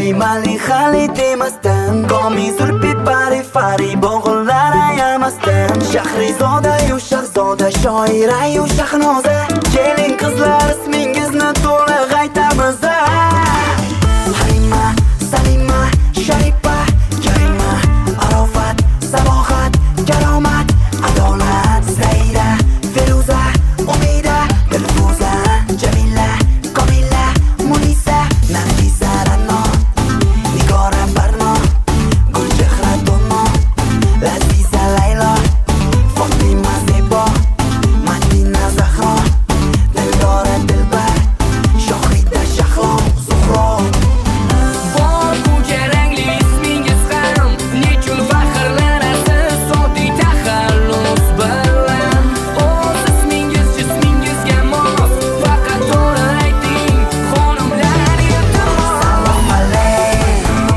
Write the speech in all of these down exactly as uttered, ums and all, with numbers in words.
mali hali demasdan Qomi zulpi pari fari bo'g'illar ayamasdan Shahrizoda-yu shahzoda, shoira-yu shahnoza Keling qizlar ismingizni to'liq aytamiz. Halima, Salima, Sharifa, Karima, Arofat, Sabohat, Karomat, Adolat, Zaira, Feruza, Umida, Dilfuza, Jamila, Komila, Munisa, Nargisa, Rano, Nigora, Barno, Gulchehra, Dono, Laziza, Laylo, Fatima, Zebo, Madina, Zahro, Dildora, Dilbar, Shohrida, Shahlo, Zuhro. Bor ko'cha rangli ismingiz ham nechun faxrlanasiz oddiy taxallus bilan. O'z ismingiz jismingizga mos, faqat to'g'ri ayting xonimlar, iltimos. Salom alaykum,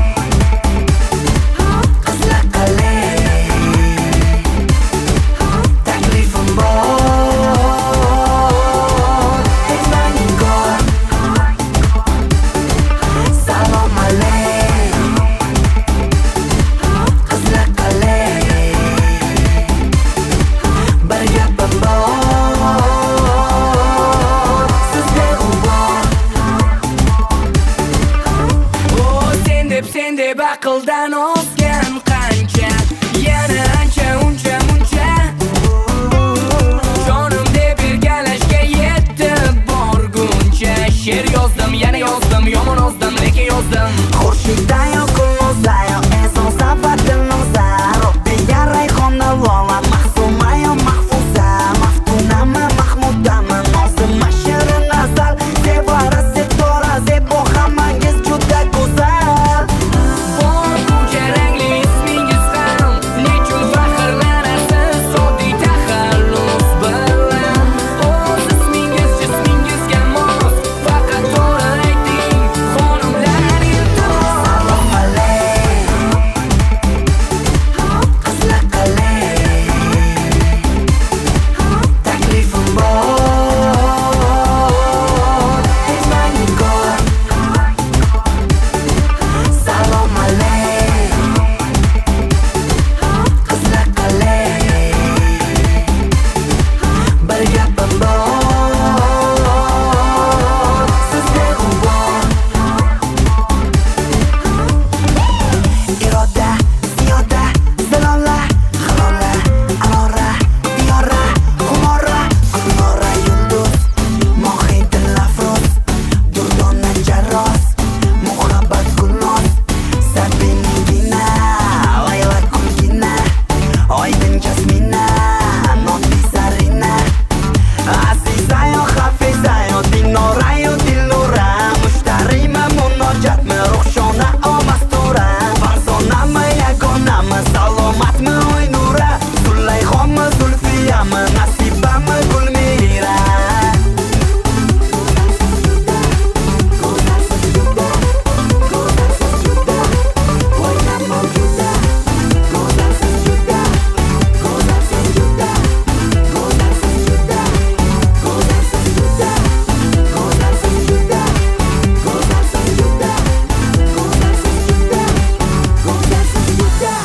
qizlar qalay, taklifim bor, aytmang ko'r. Salom alaykum, qizlar qalay, bir gapim bor, sizga u bor. O sen deb sen deb aqldan ozgan qancha, yana ancha uncha muncha jonim deb erkalashga yetib borguncha she'r yozdim, yana yozdim, yomon ozdim, lekin yozdim. Xurshiddayo Gulnozayo, Eson Safar Dilnoza, Robbiya Rayhona Lola, Mahsumayo Mahfuza, Maftunama Mahmudama, Nozima Shirin Azal, Sevara Setora, Zebo hammangiz juda go'zal. Bor ko'cha rangli ismingiz ham nechun faxrlanasiz oddiy taxallus bilan. O'z ismingiz jismingizga mos, faqat to'g'ri ayting xonimlar, iltimos. Salom alaykum, qizlar qalay, taklifim bor, aytmang ko'r. Salom alaykum, qizlar qalay, bir gapim bor, sizga u bor. Iroda, ziyoda, zilola, halola, alora, diyora, xumora, gulnora, yulduz, Mohidin, Afroz, Durdona, Jarroz, Muhabbat, Gulnoz, Sabinigina, Layla, Kulgina, Oydin, Jasmina, Noti, Zarina, Azizayo, Hafizayo, Dinorayo, Dilnura, Mushtarima, Munojatmi, Ruhshona, Omastura, Farzonami, Yagonami, Salomatmi, Oynura, Zulayxonmi, Zulfiyami, Nasibami, Gulmira. Go'zalsiz juda, go'zalsiz juda, o'ynama juda, go'zalsiz juda, go'zalsiz juda, go'zalsiz juda, go'zalsiz juda, go'zalsiz juda, go'zalsiz juda, go'zalsiz juda, go'zalsiz juda.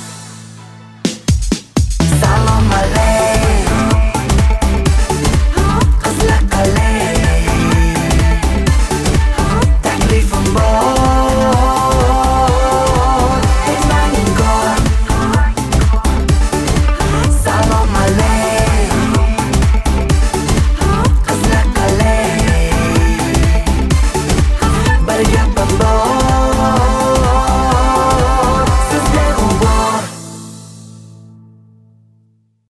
Salom alaykum, qizlar qalay, taklifim bor, aytmang ko'r. Salom alaykum, qizlar qalay, bir gapim bor.